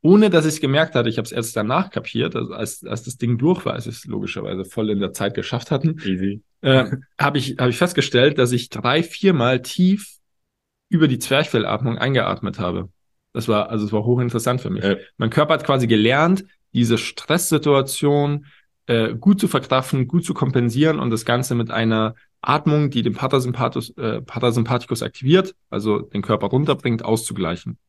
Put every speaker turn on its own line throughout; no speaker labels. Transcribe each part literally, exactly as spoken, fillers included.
ohne dass ich es gemerkt hatte, ich habe es erst danach kapiert, also als, als das Ding durch war, als wir es logischerweise voll in der Zeit geschafft hatten,
Easy.
äh, habe ich, hab ich festgestellt, dass ich drei, viermal tief über die Zwerchfellatmung eingeatmet habe. Das war, also es war hochinteressant für mich.
Äh.
Mein Körper hat quasi gelernt, diese Stresssituation äh, gut zu verkraften, gut zu kompensieren und das Ganze mit einer Atmung, die den Parasympathikus, äh, Parasympathikus aktiviert, also den Körper runterbringt, auszugleichen.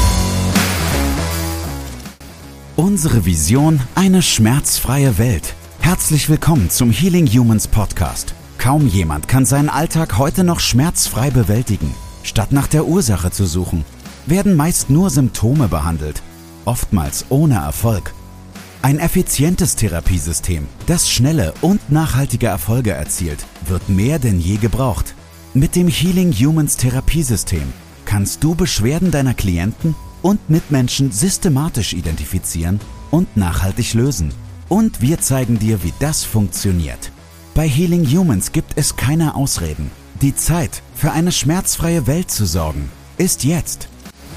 Unsere Vision: eine schmerzfreie Welt. Herzlich willkommen zum Healing Humans Podcast. Kaum jemand kann seinen Alltag heute noch schmerzfrei bewältigen. Statt nach der Ursache zu suchen, werden meist nur Symptome behandelt, oftmals ohne Erfolg. Ein effizientes Therapiesystem, das schnelle und nachhaltige Erfolge erzielt, wird mehr denn je gebraucht. Mit dem Healing Humans Therapiesystem kannst du Beschwerden deiner Klienten und Mitmenschen systematisch identifizieren und nachhaltig lösen. Und wir zeigen dir, wie das funktioniert. Bei Healing Humans gibt es keine Ausreden. Die Zeit, für eine schmerzfreie Welt zu sorgen, ist jetzt.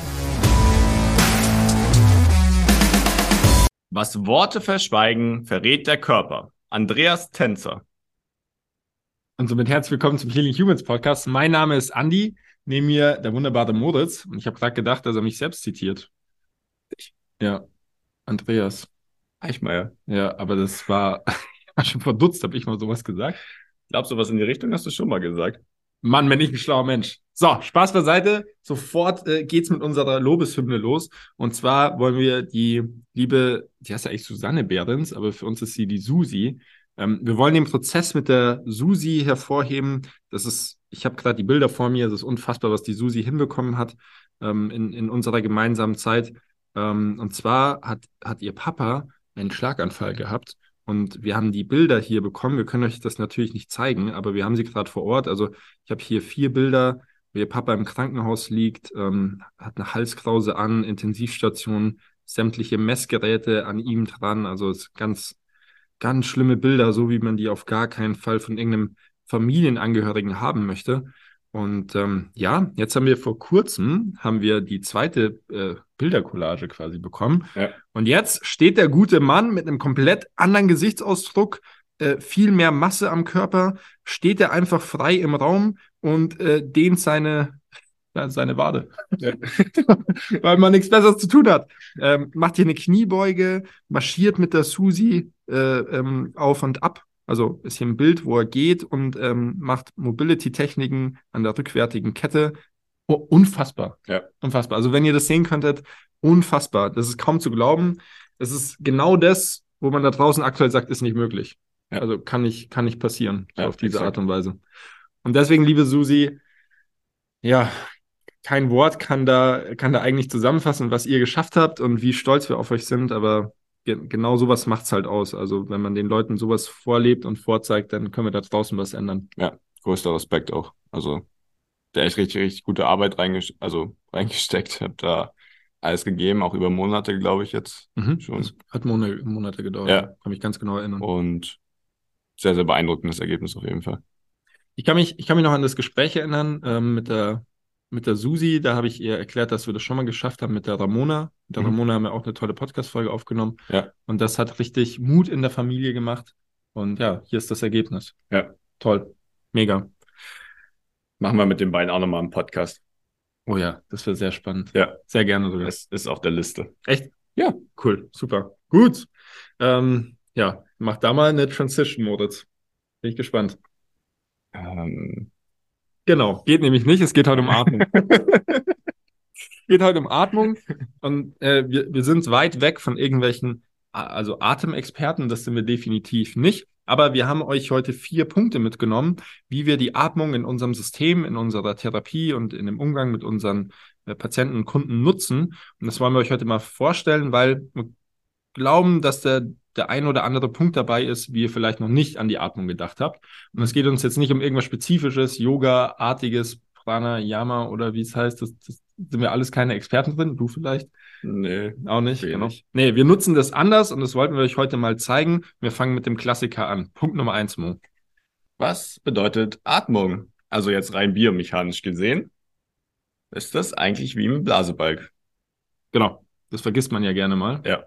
Was Worte verschweigen, verrät der Körper. Andreas Tänzer.
Und somit herzlich willkommen zum Healing Humans Podcast. Mein Name ist Andi, neben mir der wunderbare Moritz. Und ich habe gerade gedacht, dass er mich selbst zitiert. Ich, ja, Andreas
Eichmeier.
Ja, aber das war, ich war schon verdutzt, habe ich mal sowas gesagt.
Glaubst du, was in die Richtung hast du schon mal gesagt?
Mann, bin ich ein schlauer Mensch. So, Spaß beiseite. Sofort äh, geht's mit unserer Lobeshymne los. Und zwar wollen wir die liebe, die heißt ja eigentlich Susanne Behrens, aber für uns ist sie die Susi. Ähm, wir wollen den Prozess mit der Susi hervorheben. Das ist, ich habe gerade die Bilder vor mir, es ist unfassbar, was die Susi hinbekommen hat ähm, in, in unserer gemeinsamen Zeit. Ähm, und zwar hat, hat ihr Papa einen Schlaganfall gehabt. Und wir haben die Bilder hier bekommen. Wir können euch das natürlich nicht zeigen, aber wir haben sie gerade vor Ort. Also ich habe hier vier Bilder, wo ihr Papa im Krankenhaus liegt, ähm, hat eine Halskrause an, Intensivstation, sämtliche Messgeräte an ihm dran. Also es ist ganz, ganz schlimme Bilder, so wie man die auf gar keinen Fall von irgendeinem Familienangehörigen haben möchte. Und ähm, ja, jetzt haben wir vor kurzem, haben wir die zweite äh, Bildercollage quasi bekommen.
Ja.
Und jetzt steht der gute Mann mit einem komplett anderen Gesichtsausdruck, äh, viel mehr Masse am Körper, steht er einfach frei im Raum und äh, dehnt seine, ja, seine Wade. Ja. Weil man nichts Besseres zu tun hat. Ähm, macht hier eine Kniebeuge, marschiert mit der Susi äh, ähm, auf und ab. Also ist hier ein Bild, wo er geht und ähm, macht Mobility-Techniken an der rückwärtigen Kette. Oh, unfassbar.
Ja.
Unfassbar. Also wenn ihr das sehen könntet, unfassbar. Das ist kaum zu glauben. Das ist genau das, wo man da draußen aktuell sagt, ist nicht möglich.
Ja.
Also kann nicht, kann nicht passieren, so
Ja,
auf diese
exakt.
Art und Weise. Und deswegen, liebe Susi, ja, kein Wort kann da, kann da eigentlich zusammenfassen, was ihr geschafft habt und wie stolz wir auf euch sind, aber genau sowas macht's halt aus. Also wenn man den Leuten sowas vorlebt und vorzeigt, dann können wir da draußen was ändern.
Ja, größter Respekt auch. Also, der echt richtig, richtig gute Arbeit reingest also, reingesteckt. Hab da alles gegeben, auch über Monate, glaube ich, jetzt
Mhm.
schon.
Das hat Monate, Monate gedauert.
Ja.
Kann mich ganz genau erinnern.
Und sehr, sehr beeindruckendes Ergebnis auf jeden Fall.
Ich kann mich, ich kann mich noch an das Gespräch erinnern ähm, mit der, mit der Susi. Da habe ich ihr erklärt, dass wir das schon mal geschafft haben mit der Ramona. Mit der
Mhm.
Ramona haben wir auch eine tolle Podcast-Folge aufgenommen.
Ja.
Und das hat richtig Mut in der Familie gemacht. Und ja, hier ist das Ergebnis.
Ja.
Toll. Mega.
Machen wir mit den beiden auch nochmal einen Podcast.
Oh ja, das wäre sehr spannend.
Ja.
Sehr gerne sogar.
Es ist auf der Liste.
Echt?
Ja.
Cool. Super. Gut. Ähm, ja, mach da mal eine Transition, Moritz. Bin ich gespannt.
Ähm.
Genau. Geht nämlich nicht. Es geht heute um Atmung. geht heute um Atmung und äh, wir, wir sind weit weg von irgendwelchen, also Atemexperten, das sind wir definitiv nicht. Aber wir haben euch heute vier Punkte mitgenommen, wie wir die Atmung in unserem System, in unserer Therapie und in dem Umgang mit unseren äh, Patienten und Kunden nutzen. Und das wollen wir euch heute mal vorstellen, weil wir glauben, dass der, der ein oder andere Punkt dabei ist, wie ihr vielleicht noch nicht an die Atmung gedacht habt. Und es geht uns jetzt nicht um irgendwas Spezifisches, Yoga-artiges, Pranayama oder wie es heißt, das, das sind wir alles keine Experten drin, du vielleicht?
Nee,
auch nicht.
wenig.
Genau. Nee, wir nutzen das anders und das wollten wir euch heute mal zeigen. Wir fangen mit dem Klassiker an. Punkt Nummer eins, Mo.
Was bedeutet Atmung? Also jetzt rein biomechanisch gesehen, ist das eigentlich wie im Blasebalg.
Genau. Das vergisst man ja gerne mal.
Ja.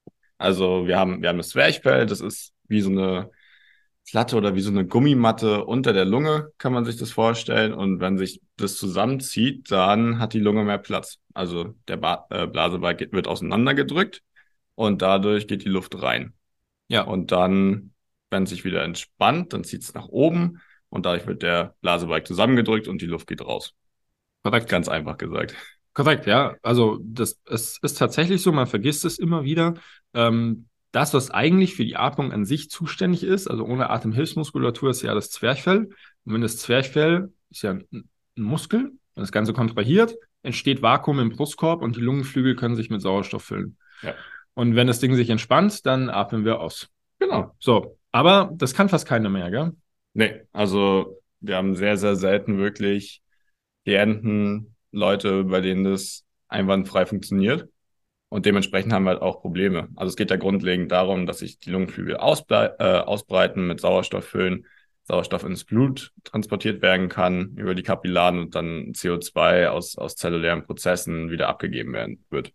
Also wir haben, wir haben das Zwerchfell, das ist wie so eine Platte oder wie so eine Gummimatte unter der Lunge, kann man sich das vorstellen. Und wenn sich das zusammenzieht, dann hat die Lunge mehr Platz. Also der ba äh, Blasebalg geht- wird auseinandergedrückt und dadurch geht die Luft rein.
Ja.
Und dann, wenn es sich wieder entspannt, dann zieht es nach oben und dadurch wird der Blasebalg zusammengedrückt und die Luft geht raus.
Korrekt.
Ganz einfach gesagt.
Korrekt, ja. Also das, es ist tatsächlich so, man vergisst es immer wieder. Ähm, das, was eigentlich für die Atmung an sich zuständig ist, also ohne Atemhilfsmuskulatur, ist ja das Zwerchfell. Und wenn das Zwerchfell ist ja ein, ein Muskel, wenn das Ganze kontrahiert, entsteht Vakuum im Brustkorb und die Lungenflügel können sich mit Sauerstoff füllen.
Ja.
Und wenn das Ding sich entspannt, dann atmen wir aus.
Genau.
So, aber das kann fast keiner mehr, gell?
Nee, also wir haben sehr, sehr selten wirklich Klienten, Leute, bei denen das einwandfrei funktioniert. Und dementsprechend haben wir halt auch Probleme. Also es geht ja grundlegend darum, dass sich die Lungenflügel ausblei- äh, ausbreiten, mit Sauerstoff füllen, Sauerstoff ins Blut transportiert werden kann über die Kapillaren und dann C O zwei aus, aus zellulären Prozessen wieder abgegeben werden wird.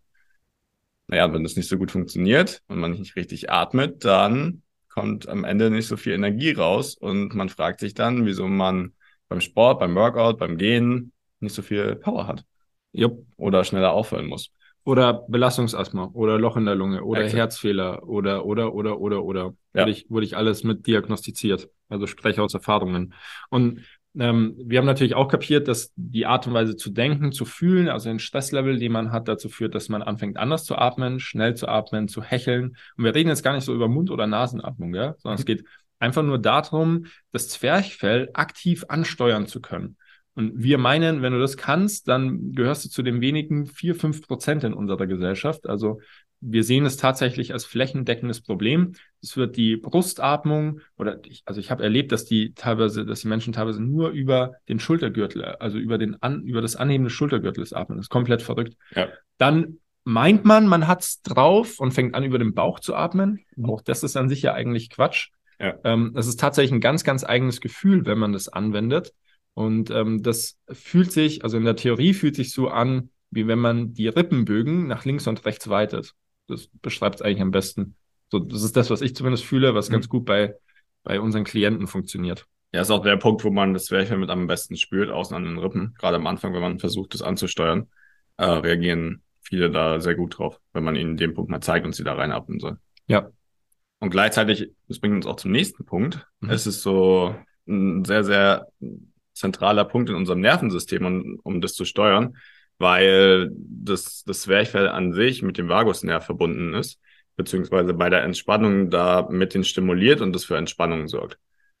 Naja, wenn das nicht so gut funktioniert und man nicht richtig atmet, dann kommt am Ende nicht so viel Energie raus und man fragt sich dann, wieso man beim Sport, beim Workout, beim Gehen nicht so viel Power hat
Jupp.
oder schneller aufhören muss.
Oder Belastungsasthma oder Loch in der Lunge oder
Exakt.
Herzfehler oder, oder, oder, oder, oder.
Ja.
Wurde ich, wurde ich alles mit diagnostiziert. Also spreche aus Erfahrungen. Und ähm, wir haben natürlich auch kapiert, dass die Art und Weise zu denken, zu fühlen, also ein Stresslevel, den man hat, dazu führt, dass man anfängt anders zu atmen, schnell zu atmen, zu hecheln. Und wir reden jetzt gar nicht so über Mund- oder Nasenatmung, ja? Sondern es geht einfach nur darum, das Zwerchfell aktiv ansteuern zu können. Und wir meinen, wenn du das kannst, dann gehörst du zu den wenigen vier, fünf Prozent in unserer Gesellschaft. Also wir sehen es tatsächlich als flächendeckendes Problem. Es wird die Brustatmung oder ich, also ich habe erlebt, dass die teilweise, dass die Menschen teilweise nur über den Schultergürtel, also über den an, über das Anheben des Schultergürtels atmen. Das ist komplett verrückt.
Ja.
Dann meint man, man hat's drauf und fängt an, über den Bauch zu atmen. Auch das ist an sich ja eigentlich Quatsch.
Ja.
Ähm, das ist tatsächlich ein ganz, ganz eigenes Gefühl, wenn man das anwendet. Und ähm, das fühlt sich, also in der Theorie fühlt sich so an, wie wenn man die Rippenbögen nach links und rechts weitet. Das beschreibt es eigentlich am besten. So, das ist das, was ich zumindest fühle, was
Mhm.
ganz gut bei, bei unseren Klienten funktioniert.
Ja, ist auch der Punkt, wo man das Zwerchfell mit am besten spürt, außen an den Rippen. Gerade am Anfang, wenn man versucht, das anzusteuern, äh, reagieren viele da sehr gut drauf, wenn man ihnen den Punkt mal zeigt und sie da reinatmen soll.
Ja.
Und gleichzeitig, das bringt uns auch zum nächsten Punkt.
Mhm.
Es ist so ein sehr, sehr zentraler Punkt in unserem Nervensystem, um, um das zu steuern, weil das, das Zwerchfell an sich mit dem Vagusnerv verbunden ist, beziehungsweise bei der Entspannung da mit den stimuliert und das für Entspannung sorgt.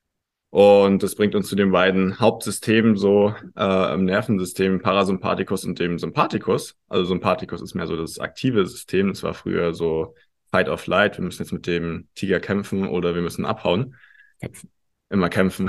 Und das bringt uns zu den beiden Hauptsystemen so äh, im Nervensystem, Parasympathikus und dem Sympathikus. Also Sympathikus ist mehr so das aktive System. Das war früher so Fight or Flight. Wir müssen jetzt mit dem Tiger kämpfen oder wir müssen abhauen.
Kämpfen.
Immer kämpfen.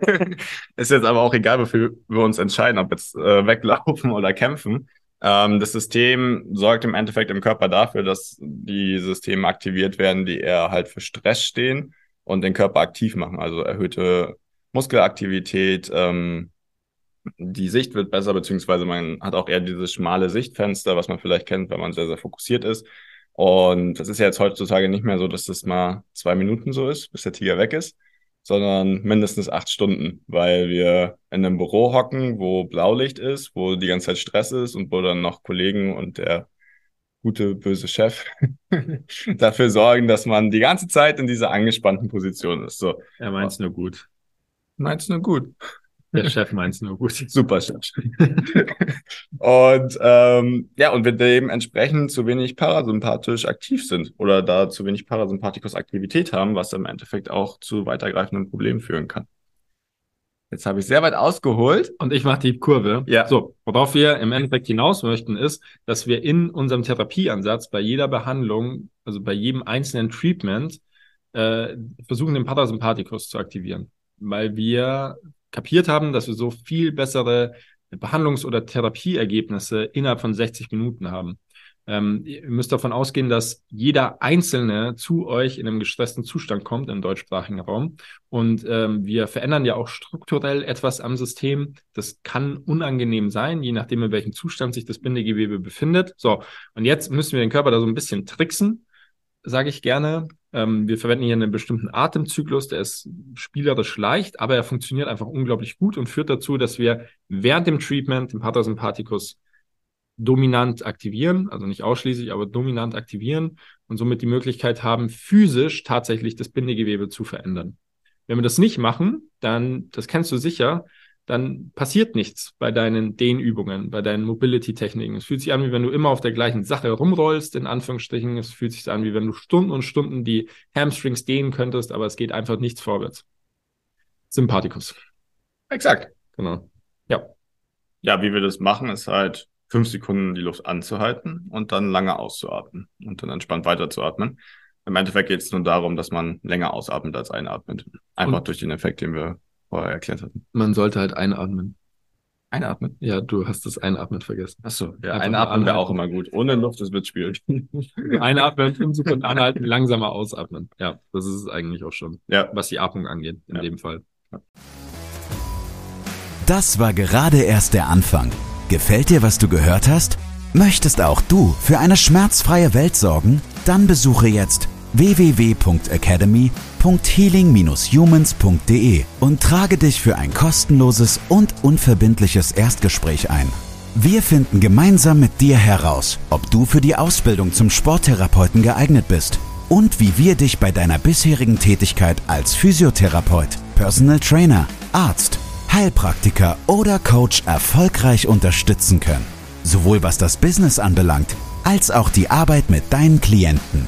Ist jetzt aber auch egal, wofür wir uns entscheiden, ob jetzt äh, weglaufen oder kämpfen. Ähm, das System sorgt im Endeffekt im Körper dafür, dass die Systeme aktiviert werden, die eher halt für Stress stehen und den Körper aktiv machen. Also erhöhte Muskelaktivität, ähm, die Sicht wird besser, beziehungsweise man hat auch eher dieses schmale Sichtfenster, was man vielleicht kennt, wenn man sehr, sehr fokussiert ist. Und das ist ja jetzt heutzutage nicht mehr so, dass das mal zwei Minuten so ist, bis der Tiger weg ist, sondern mindestens acht Stunden, weil wir in einem Büro hocken, wo Blaulicht ist, wo die ganze Zeit Stress ist und wo dann noch Kollegen und der gute, böse Chef dafür sorgen, dass man die ganze Zeit in dieser angespannten Position ist. So,
Er meint's nur gut.
meinst du nur gut?
Der Chef meint's nur gut.
Super Chef. Und ähm, ja, und wir dementsprechend zu wenig parasympathisch aktiv sind oder da zu wenig Parasympathikus-Aktivität haben, was im Endeffekt auch zu weitergreifenden Problemen führen kann. Jetzt habe ich sehr weit ausgeholt.
Und ich mache die Kurve.
Ja.
So, worauf wir im Endeffekt hinaus möchten, ist, dass wir in unserem Therapieansatz bei jeder Behandlung, also bei jedem einzelnen Treatment, äh, versuchen, den Parasympathikus zu aktivieren. Weil wir kapiert haben, dass wir so viel bessere Behandlungs- oder Therapieergebnisse innerhalb von sechzig Minuten haben. Ähm, ihr müsst davon ausgehen, dass jeder Einzelne zu euch in einem gestressten Zustand kommt im deutschsprachigen Raum. Und ähm, wir verändern ja auch strukturell etwas am System. Das kann unangenehm sein, je nachdem, in welchem Zustand sich das Bindegewebe befindet. So, und jetzt müssen wir den Körper da so ein bisschen tricksen, sage ich gerne. Ähm, wir verwenden hier einen bestimmten Atemzyklus, der ist spielerisch leicht, aber er funktioniert einfach unglaublich gut und führt dazu, dass wir während dem Treatment den Parasympathikus dominant aktivieren, also nicht ausschließlich, aber dominant aktivieren und somit die Möglichkeit haben, physisch tatsächlich das Bindegewebe zu verändern. Wenn wir das nicht machen, dann, das kennst du sicher, dann passiert nichts bei deinen Dehnübungen, bei deinen Mobility-Techniken. Es fühlt sich an, wie wenn du immer auf der gleichen Sache rumrollst, in Anführungsstrichen. Es fühlt sich an, wie wenn du Stunden und Stunden die Hamstrings dehnen könntest, aber es geht einfach nichts vorwärts. Sympathikus.
Exakt.
Genau. Ja.
Ja, wie wir das machen, ist halt fünf Sekunden die Luft anzuhalten und dann lange auszuatmen und dann entspannt weiterzuatmen. Im Endeffekt geht es nur darum, dass man länger ausatmet als einatmet. Einfach und durch den Effekt, den wir vorher erklärt hatten.
Man sollte halt einatmen.
Einatmen?
Ja, du hast das Einatmen vergessen.
Achso, ja, einatmen wäre auch immer gut. Ohne Luft, das wird schwierig.
Einatmen, fünf Sekunden anhalten, langsamer ausatmen. Ja, das ist es eigentlich auch schon,
ja.
Was die Atmung angeht, in
ja.
dem Fall.
Ja.
Das war gerade erst der Anfang. Gefällt dir, was du gehört hast? Möchtest auch du für eine schmerzfreie Welt sorgen? Dann besuche jetzt w w w punkt academy punkt healing dash humans punkt d e und trage dich für ein kostenloses und unverbindliches Erstgespräch ein. Wir finden gemeinsam mit dir heraus, ob du für die Ausbildung zum Sporttherapeuten geeignet bist und wie wir dich bei deiner bisherigen Tätigkeit als Physiotherapeut, Personal Trainer, Arzt, Heilpraktiker oder Coach erfolgreich unterstützen können. Sowohl was das Business anbelangt, als auch die Arbeit mit deinen Klienten.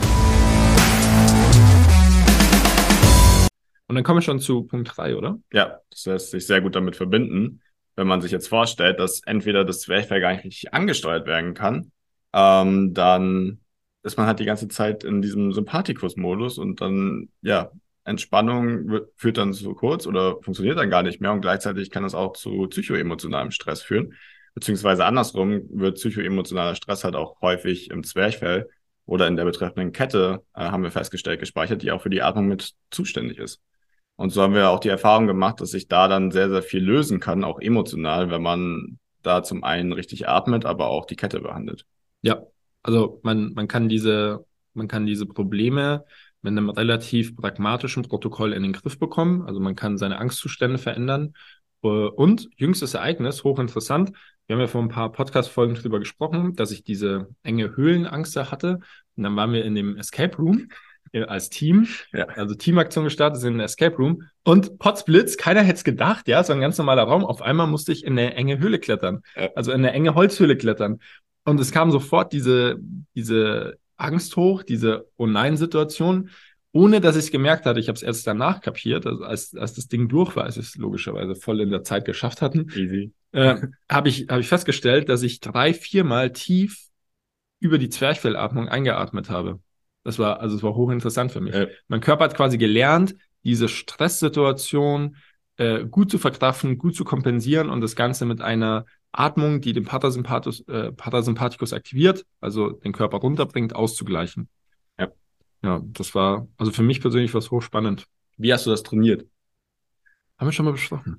Und dann kommen wir schon zu Punkt drei, oder?
Ja, das lässt sich sehr gut damit verbinden, wenn man sich jetzt vorstellt, dass entweder das Zwerchfell gar nicht richtig angesteuert werden kann, ähm, dann ist man halt die ganze Zeit in diesem Sympathikus-Modus und dann, ja, Entspannung wird, führt dann zu kurz oder funktioniert dann gar nicht mehr und gleichzeitig kann es auch zu psychoemotionalem Stress führen. Beziehungsweise andersrum wird psychoemotionaler Stress halt auch häufig im Zwerchfell oder in der betreffenden Kette, äh, haben wir festgestellt, gespeichert, die auch für die Atmung mit zuständig ist. Und so haben wir auch die Erfahrung gemacht, dass sich da dann sehr, sehr viel lösen kann, auch emotional, wenn man da zum einen richtig atmet, aber auch die Kette behandelt.
Ja, also man, man kann diese, man kann diese Probleme mit einem relativ pragmatischen Protokoll in den Griff bekommen. Also man kann seine Angstzustände verändern. Und jüngstes Ereignis, hochinteressant, wir haben ja vor ein paar Podcast-Folgen drüber gesprochen, dass ich diese enge Höhlenangst da hatte. Und dann waren wir in dem Escape Room als Team,
ja.
also Teamaktion gestartet, sind in einem Escape Room. Und Potzblitz, keiner hätte es gedacht, ja, so ein ganz normaler Raum. Auf einmal musste ich in eine enge Höhle klettern,
ja.
also in eine enge Holzhöhle klettern. Und es kam sofort diese, diese Angst hoch, diese Oh-Nein-Situation, ohne dass ich es gemerkt hatte. Ich habe es erst danach kapiert, also als, als das Ding durch war, als wir es logischerweise voll in der Zeit geschafft hatten,
Easy.
äh, habe ich, hab ich festgestellt, dass ich drei, viermal tief über die Zwerchfellatmung eingeatmet habe. Das war, also es war hochinteressant für mich.
Ja.
Mein Körper hat quasi gelernt, diese Stresssituation äh, gut zu verkraften, gut zu kompensieren und das Ganze mit einer Atmung, die den Parasympathikus, äh, Parasympathikus aktiviert, also den Körper runterbringt, auszugleichen.
Ja.
Ja, das war, also für mich persönlich was hochspannend.
Wie hast du das trainiert?
Haben wir schon mal besprochen.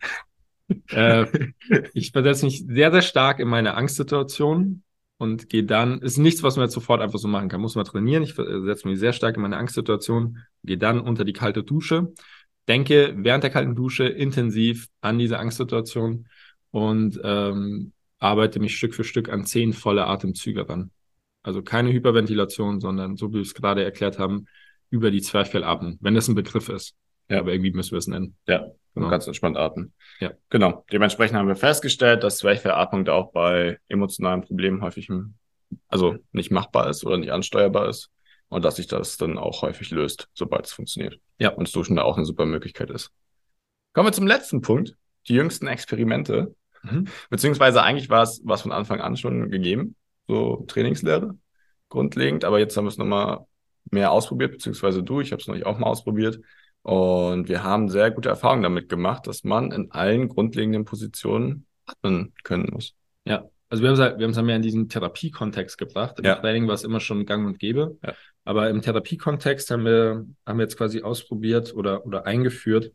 äh, ich versetze mich sehr, sehr stark in meine Angstsituation und gehe dann, ist nichts, was man jetzt sofort einfach so machen kann, muss man trainieren. Ich versetze mich sehr stark in meine Angstsituation, gehe dann unter die kalte Dusche, denke während der kalten Dusche intensiv an diese Angstsituation und ähm, arbeite mich Stück für Stück an zehn volle Atemzüge ran. Also keine Hyperventilation, sondern so wie wir es gerade erklärt haben, über die Zwerchfellatmung, wenn das ein Begriff ist.
Ja.
Aber irgendwie müssen wir es nennen.
Ja,
genau.
Ganz entspannt atmen.
Ja.
Genau. Dementsprechend haben wir festgestellt, dass Zwerchfellatmung da auch bei emotionalen Problemen häufig, also nicht machbar ist oder nicht ansteuerbar ist und dass sich das dann auch häufig löst, sobald es funktioniert.
Ja.
Und das Duschen da auch eine super Möglichkeit ist. Kommen wir zum letzten Punkt. Die jüngsten Experimente.
Mhm.
Beziehungsweise eigentlich war es was von Anfang an schon gegeben. So Trainingslehre, grundlegend. Aber jetzt haben wir es nochmal mehr ausprobiert, beziehungsweise du. Ich habe es noch auch mal ausprobiert. Und wir haben sehr gute Erfahrungen damit gemacht, dass man in allen grundlegenden Positionen atmen können muss.
Ja, Also wir haben es halt, wir haben es halt mehr in diesen Therapiekontext gebracht. Im
Ja.
Training war es immer schon gang und gäbe.
Ja.
Aber im Therapiekontext haben wir, haben wir jetzt quasi ausprobiert oder, oder eingeführt,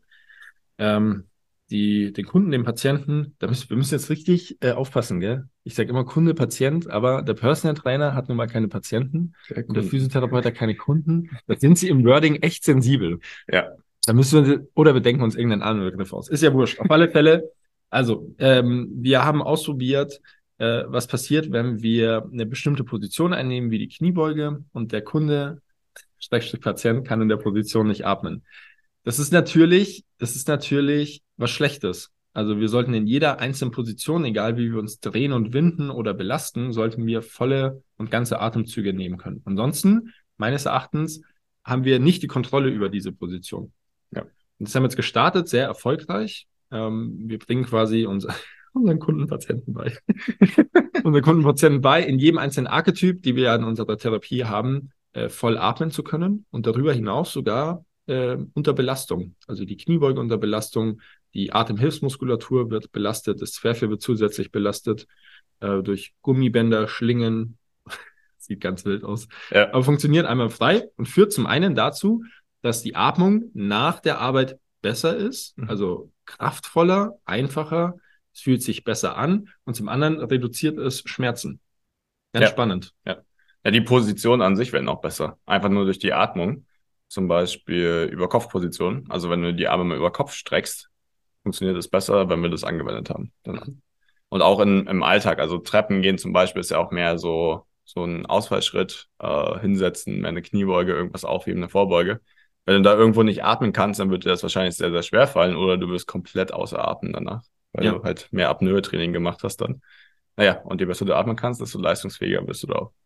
ähm, die, den Kunden, den Patienten, da müssen, wir müssen jetzt richtig äh, aufpassen, gell? Ich sage immer Kunde, Patient, aber der Personal Trainer hat nun mal keine Patienten und der Physiotherapeut hat keine Kunden. Da sind sie im Wording echt sensibel.
Ja.
Da müssen wir, oder wir denken uns irgendeinen anderen Begriff aus. Ist ja wurscht. Auf alle Fälle, also, ähm, wir haben ausprobiert, äh, was passiert, wenn wir eine bestimmte Position einnehmen, wie die Kniebeuge, und der Kunde, Schrägstrich Patient, kann in der Position nicht atmen. Das ist natürlich, das ist natürlich was Schlechtes. Also wir sollten in jeder einzelnen Position, egal wie wir uns drehen und winden oder belasten, sollten wir volle und ganze Atemzüge nehmen können. Ansonsten, meines Erachtens, haben wir nicht die Kontrolle über diese Position.
Ja.
Und das haben wir jetzt gestartet, sehr erfolgreich. Ähm, wir bringen quasi uns, unseren Kundenpatienten bei, unseren Kundenpatienten bei, in jedem einzelnen Archetyp, die wir in unserer Therapie haben, äh, voll atmen zu können und darüber hinaus sogar äh, unter Belastung. Also die Kniebeuge unter Belastung, die Atemhilfsmuskulatur wird belastet, das Zwerchfell wird zusätzlich belastet äh, durch Gummibänder, Schlingen. Sieht ganz wild aus.
Ja.
Aber funktioniert einmal frei und führt zum einen dazu, dass die Atmung nach der Arbeit besser ist,
Mhm.
also kraftvoller, einfacher, es fühlt sich besser an, und zum anderen reduziert es Schmerzen. Ganz
Ja.
spannend.
Ja, die Position an sich werden auch besser. Einfach nur durch die Atmung. Zum Beispiel über Kopfposition. Also wenn du die Arme mal über Kopf streckst, funktioniert es besser, wenn wir das angewendet haben. Dann. Und auch in, im Alltag. Also Treppen gehen zum Beispiel ist ja auch mehr so, so ein Ausfallschritt, äh, hinsetzen, mehr eine Kniebeuge, irgendwas aufheben, eine Vorbeuge. Wenn du da irgendwo nicht atmen kannst, dann wird dir das wahrscheinlich sehr, sehr schwer fallen oder du wirst komplett außer Atem danach, weil
Ja.
du halt mehr Apnoe-Training gemacht hast dann. Naja, und je besser du atmen kannst, desto leistungsfähiger bist du da auch.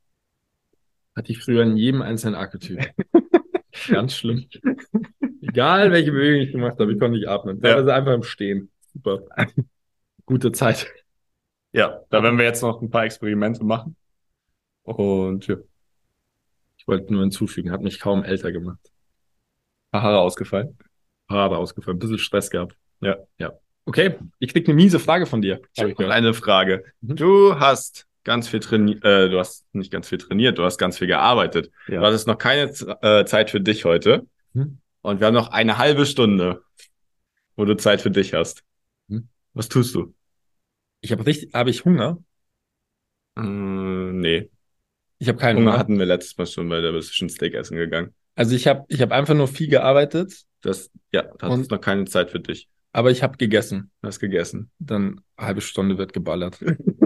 Hatte ich früher in jedem einzelnen Archetyp. Ganz schlimm. Egal, welche Bewegung ich gemacht habe, ich konnte nicht atmen. Teilweise einfach im Stehen. Super. Gute Zeit.
Ja, da werden wir jetzt noch ein paar Experimente machen. Und ja,
Ich wollte nur hinzufügen, hat mich kaum älter gemacht.
paar Haare ausgefallen.
Haare ausgefallen, ein bisschen Stress gehabt.
Ja.
Ja. Okay, ich krieg eine miese Frage von dir.
Ich habe noch eine Frage.
Mhm.
Du hast ganz viel trainiert, äh, du hast nicht ganz viel trainiert, du hast ganz viel gearbeitet.
Ja.
Du hattest noch keine äh, Zeit für dich heute.
Mhm.
Und wir haben noch eine halbe Stunde, wo du Zeit für dich hast.
Mhm.
Was tust du?
Ich habe richtig, habe ich Hunger?
Äh, nee.
Ich habe keinen
Hunger
Hunger.
hatten wir letztes Mal schon, weil da bist du schon Steak essen gegangen.
Also ich habe ich hab einfach nur viel gearbeitet,
Das, ja, du hattest
Und-
noch keine Zeit für dich.
aber ich habe gegessen.
Du hast gegessen.
Dann eine halbe Stunde wird geballert.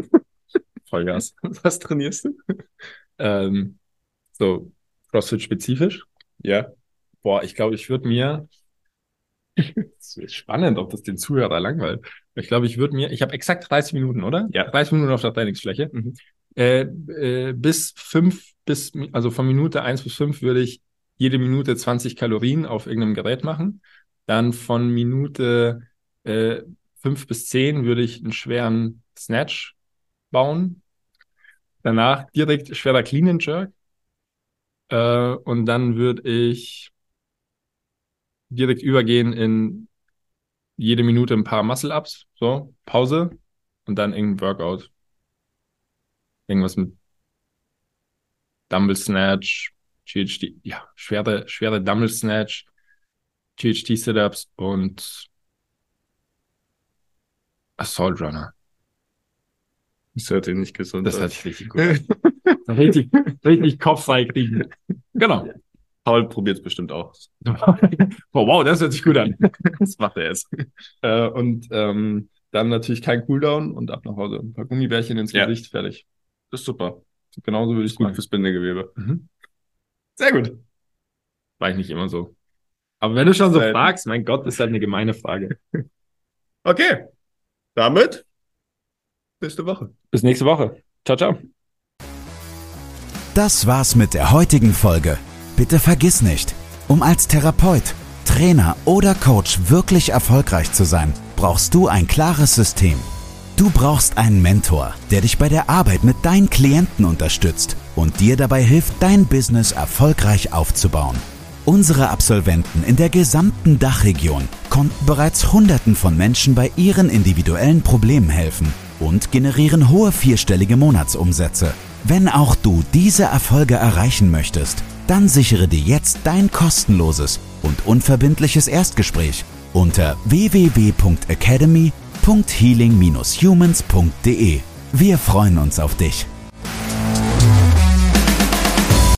Vollgas.
Was trainierst du?
Ähm, so, CrossFit-spezifisch.
Ja.
Boah, ich glaube, ich würde mir, es ist spannend, ob das den Zuhörer langweilt. Ich glaube, ich würde mir, ich habe exakt dreißig Minuten, oder?
Ja.
dreißig Minuten auf der Trainingsfläche.
Mhm.
Äh, äh, bis fünf, bis, also von Minute eins bis fünf würde ich jede Minute zwanzig Kalorien auf irgendeinem Gerät machen. Dann von Minute äh, fünf bis zehn würde ich einen schweren Snatch bauen. Danach direkt schwerer Clean and Jerk. Äh, und dann würde ich direkt übergehen in jede Minute ein paar Muscle-Ups, so, Pause und dann irgendein Workout. Irgendwas mit Dumbbell Snatch, G H T, ja, schwere, schwere Dumbbell Snatch, G H T Sit-Ups und Assault Runner.
Das hört sich nicht gesund
Das
an.
hört sich richtig gut an. richtig, richtig kopffrei kriegen. Genau.
Paul probiert es bestimmt auch.
Oh, wow, das hört sich gut an.
Das macht er jetzt.
Äh, und ähm, dann natürlich kein Cooldown und ab nach Hause. Ein paar Gummibärchen ins
Ja.
Gesicht, fertig.
Das ist super.
Genauso würde ich es
Gut
machen.
fürs Bindegewebe.
Mhm.
Sehr gut.
War ich nicht immer so. Aber wenn du schon so
Selten.
fragst, mein Gott, ist halt eine gemeine Frage.
Okay. Damit nächste Woche.
Bis nächste Woche. Ciao, ciao.
Das war's mit der heutigen Folge. Bitte vergiss nicht, um als Therapeut, Trainer oder Coach wirklich erfolgreich zu sein, brauchst du ein klares System. Du brauchst einen Mentor, der dich bei der Arbeit mit deinen Klienten unterstützt und dir dabei hilft, dein Business erfolgreich aufzubauen. Unsere Absolventen in der gesamten Dachregion konnten bereits Hunderten von Menschen bei ihren individuellen Problemen helfen. und generieren hohe vierstellige Monatsumsätze. Wenn auch du diese Erfolge erreichen möchtest, dann sichere dir jetzt dein kostenloses und unverbindliches Erstgespräch unter w w w punkt academy punkt healing dash humans punkt d e. Wir freuen uns auf dich.